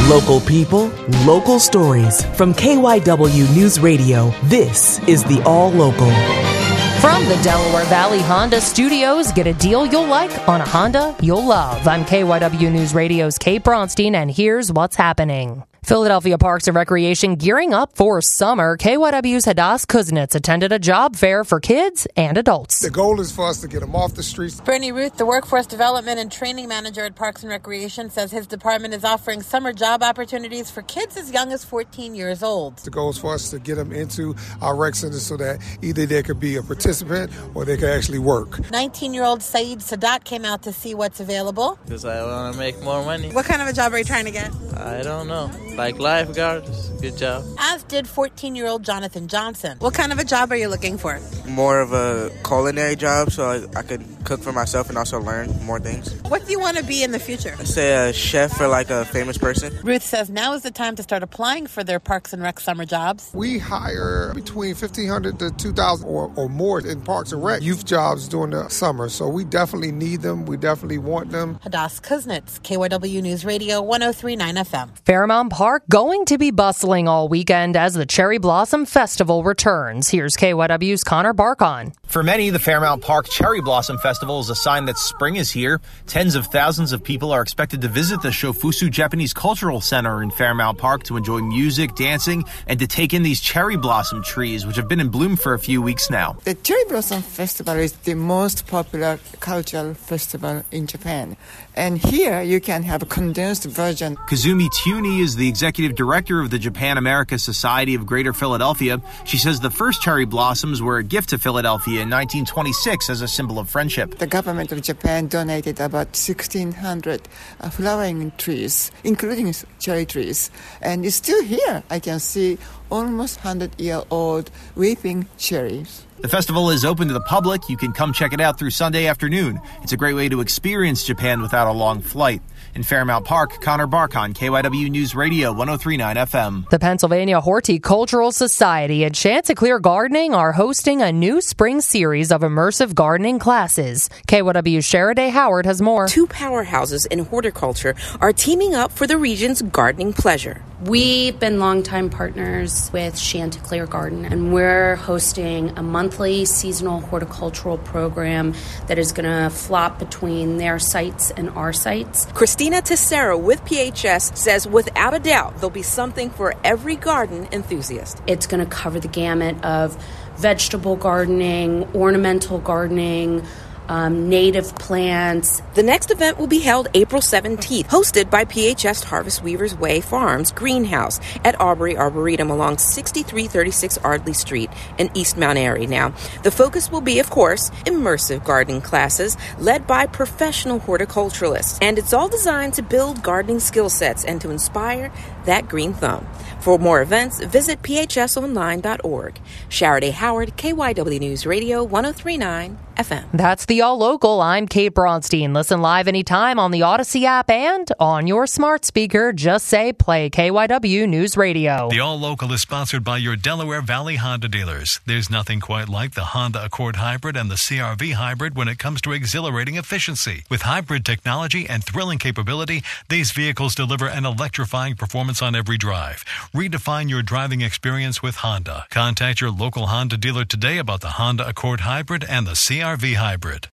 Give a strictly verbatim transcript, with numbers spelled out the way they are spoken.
Local people, local stories. From K Y W News Radio, this is the All Local. From the Delaware Valley Honda Studios, get a deal you'll like on a Honda you'll love. I'm K Y W News Radio's Kate Bronstein, and here's what's happening. Philadelphia Parks and Recreation gearing up for summer. K Y W's Hadass Kuznets attended a job fair for kids and adults. The goal is for us to get them off the streets. Bernie Ruth, the Workforce Development and Training Manager at Parks and Recreation, says his department is offering summer job opportunities for kids as young as fourteen years old. The goal is for us to get them into our rec centers so that either they could be a participant or they could actually work. nineteen-year-old Saeed Sadat came out to see what's available. Because I want to make more money. What kind of a job are you trying to get? I don't know. Like lifeguards. Good job. As did fourteen-year-old Jonathan Johnson. What kind of a job are you looking for? More of a culinary job so I, I could cook for myself and also learn more things. What do you want to be in the future? I'd say a chef or like a famous person. Ruth says now is the time to start applying for their Parks and Rec summer jobs. We hire between fifteen hundred to two thousand or, or more in Parks and Rec youth jobs during the summer. So we definitely need them. We definitely want them. Hadass Kuznets, K Y W News Radio, one oh three point nine F M. Fairmount Park going to be bustling all weekend as the Cherry Blossom Festival returns. Here's K Y W's Connor Barkon. For many, the Fairmount Park Cherry Blossom Festival is a sign that spring is here. Tens of thousands of people are expected to visit the Shofusu Japanese Cultural Center in Fairmount Park to enjoy music, dancing, and to take in these cherry blossom trees, which have been in bloom for a few weeks now. The Cherry Blossom Festival is the most popular cultural festival in Japan. And here you can have a condensed version. Kazumi Tuni is the executive director of the Japan-America Society of Greater Philadelphia. She says the first cherry blossoms were a gift to Philadelphia in nineteen twenty-six as a symbol of friendship. The government of Japan donated about sixteen hundred uh, flowering trees, including cherry trees. And it's still here. I can see almost one hundred year old weeping cherries. The festival is open to the public. You can come check it out through Sunday afternoon. It's a great way to experience Japan without a long flight. In Fairmount Park, Connor Barkon, K Y W News Radio, one oh three point nine F M. The Pennsylvania Horticultural Society and Chanticleer Gardening are hosting a new spring series of immersive gardening classes. K Y W's Sheriday Howard has more. Two powerhouses in horticulture are teaming up for the region's gardening pleasure. We've been longtime partners with Chanticleer Garden, and we're hosting a monthly seasonal horticultural program that is going to flop between their sites and our sites. Christina Tessera with P H S says without a doubt there'll be something for every garden enthusiast. It's going to cover the gamut of vegetable gardening, ornamental gardening, Um, native plants. The next event will be held April seventeenth, hosted by P H S Harvest Weavers Way Farms Greenhouse at Aubrey Arboretum along sixty-three thirty-six Ardley Street in East Mount Airy. Now, the focus will be, of course, immersive gardening classes led by professional horticulturalists. And it's all designed to build gardening skill sets and to inspire that green thumb. For more events, visit p h s online dot org. Sheriday Howard, K Y W News Radio, one oh three point nine F M. That's the All Local. I'm Kate Bronstein. Listen live anytime on the Odyssey app and on your smart speaker. Just say play K Y W News Radio. The All Local is sponsored by your Delaware Valley Honda dealers. There's nothing quite like the Honda Accord Hybrid and the C R V Hybrid when it comes to exhilarating efficiency. With hybrid technology and thrilling capability, these vehicles deliver an electrifying performance on every drive. Redefine your driving experience with Honda. Contact your local Honda dealer today about the Honda Accord Hybrid and the C R V Hybrid.